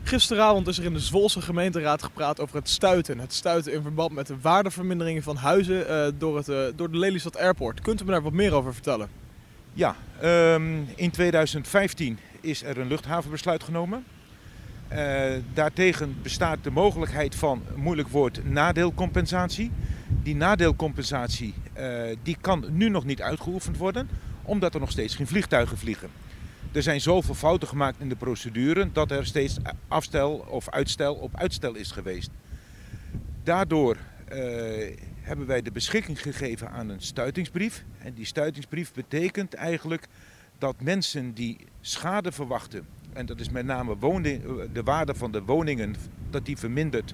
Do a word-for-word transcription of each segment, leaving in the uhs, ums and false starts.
Gisteravond is er in de Zwolse gemeenteraad gepraat over het stuiten. Het stuiten in verband met de waardeverminderingen van huizen uh, door, het, uh, door de Lelystad Airport. Kunt u me daar wat meer over vertellen? Ja, um, in tweeduizend vijftien is er een luchthavenbesluit genomen. Uh, daartegen bestaat de mogelijkheid van, moeilijk woord, nadeelcompensatie. Die nadeelcompensatie uh, die kan nu nog niet uitgeoefend worden, omdat er nog steeds geen vliegtuigen vliegen. Er zijn zoveel fouten gemaakt in de procedure dat er steeds afstel of uitstel op uitstel is geweest. Daardoor uh, hebben wij de beschikking gegeven aan een stuitingsbrief. En die stuitingsbrief betekent eigenlijk dat mensen die schade verwachten, en dat is met name woning, de waarde van de woningen, dat die vermindert,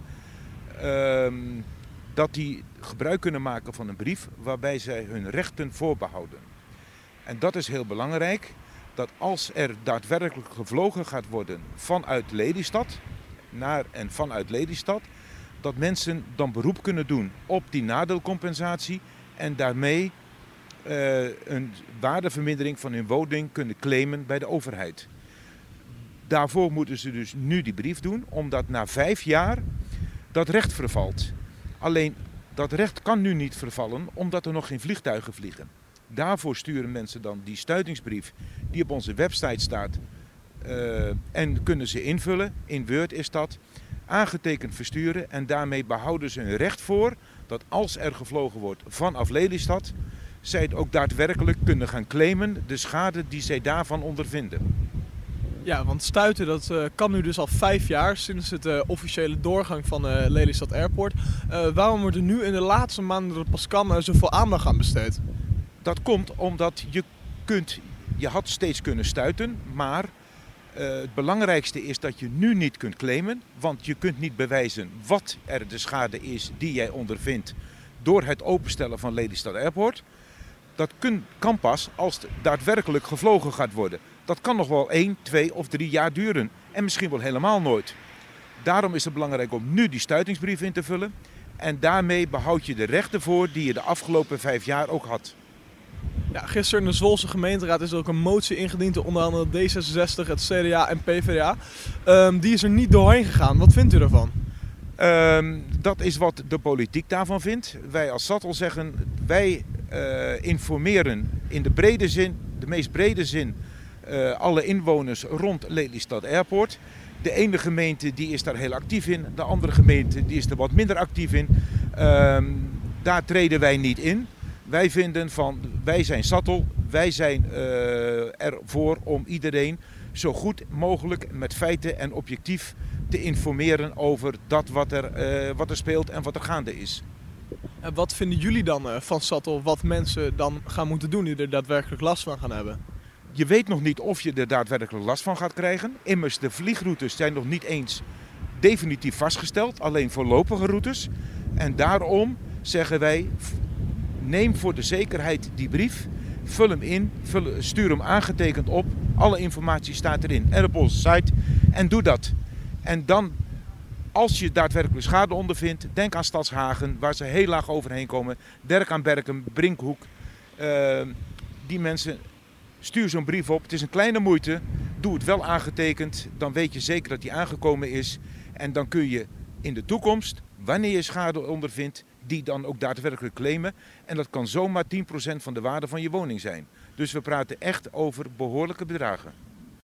uh, dat die gebruik kunnen maken van een brief waarbij zij hun rechten voorbehouden. En dat is heel belangrijk. Dat als er daadwerkelijk gevlogen gaat worden vanuit Lelystad naar en vanuit Lelystad, dat mensen dan beroep kunnen doen op die nadeelcompensatie en daarmee uh, een waardevermindering van hun woning kunnen claimen bij de overheid. Daarvoor moeten ze dus nu die brief doen, omdat na vijf jaar dat recht vervalt. Alleen dat recht kan nu niet vervallen, omdat er nog geen vliegtuigen vliegen. Daarvoor sturen mensen dan die stuitingsbrief die op onze website staat uh, en kunnen ze invullen. In Word is dat. Aangetekend versturen en daarmee behouden ze hun recht voor dat als er gevlogen wordt vanaf Lelystad, zij het ook daadwerkelijk kunnen gaan claimen, de schade die zij daarvan ondervinden. Ja, want stuiten dat uh, kan nu dus al vijf jaar sinds het uh, officiële doorgang van uh, Lelystad Airport. Uh, waarom wordt er nu in de laatste maanden door pas kan uh, zoveel aandacht aan besteed? Dat komt omdat je kunt, je had steeds kunnen stuiten, maar uh, het belangrijkste is dat je nu niet kunt claimen. Want je kunt niet bewijzen wat er de schade is die jij ondervindt door het openstellen van Lelystad Airport. Dat kun, kan pas als het daadwerkelijk gevlogen gaat worden. Dat kan nog wel één, twee of drie jaar duren en misschien wel helemaal nooit. Daarom is het belangrijk om nu die stuitingsbrief in te vullen. En daarmee behoud je de rechten voor die je de afgelopen vijf jaar ook had. Ja, gisteren in de Zwolse gemeenteraad is er ook een motie ingediend door onder andere D zesenzestig, het C D A en P V D A. Um, die is er niet doorheen gegaan. Wat vindt u ervan? Um, dat is wat de politiek daarvan vindt. Wij als Sattel zeggen, wij uh, informeren in de brede zin, de meest brede zin, uh, alle inwoners rond Lelystad Airport. De ene gemeente die is daar heel actief in, de andere gemeente die is er wat minder actief in. Um, daar treden wij niet in. Wij vinden van, wij zijn Sattel, wij zijn uh, ervoor om iedereen zo goed mogelijk met feiten en objectief te informeren over dat wat er, uh, wat er speelt en wat er gaande is. En wat vinden jullie dan uh, van Sattel, wat mensen dan gaan moeten doen die er daadwerkelijk last van gaan hebben? Je weet nog niet of je er daadwerkelijk last van gaat krijgen. Immers, de vliegroutes zijn nog niet eens definitief vastgesteld, alleen voorlopige routes. En daarom zeggen wij, neem voor de zekerheid die brief, vul hem in, vul, stuur hem aangetekend op. Alle informatie staat erin en op onze site en doe dat. En dan, als je daadwerkelijk schade ondervindt, denk aan Stadshagen, waar ze heel laag overheen komen. Derk aan Berken, Brinkhoek. Uh, die mensen, stuur zo'n brief op. Het is een kleine moeite. Doe het wel aangetekend. Dan weet je zeker dat die aangekomen is. En dan kun je in de toekomst, wanneer je schade ondervindt, die dan ook daadwerkelijk claimen. En dat kan zomaar tien procent van de waarde van je woning zijn. Dus we praten echt over behoorlijke bedragen.